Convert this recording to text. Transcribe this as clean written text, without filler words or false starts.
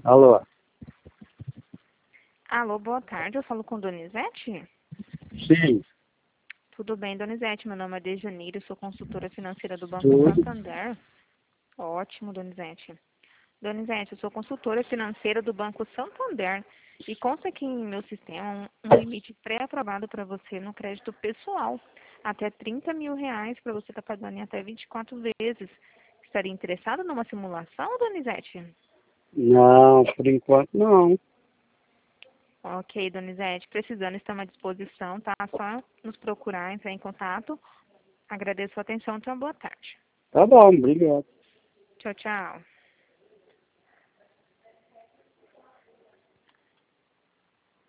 Alô? Alô, boa tarde. Eu falo com Donizete? Sim, Tudo bem, Donizete? Meu nome é Dejanira, eu sou consultora financeira do Banco tudo. Santander. Ótimo, Donizete. Donizete, eu sou consultora financeira do Banco Santander e consta aqui em meu sistema um limite pré-aprovado para você no crédito pessoal. Até R$ 30.000 para você estar pagando em até 24 vezes. Estaria interessado numa simulação, Donizete? Não, por enquanto não. Ok, Donizete. Precisando, estamos à disposição, tá? Só nos procurar, entrar em contato. Agradeço a atenção, então boa tarde. Tá bom, obrigado. Tchau, tchau.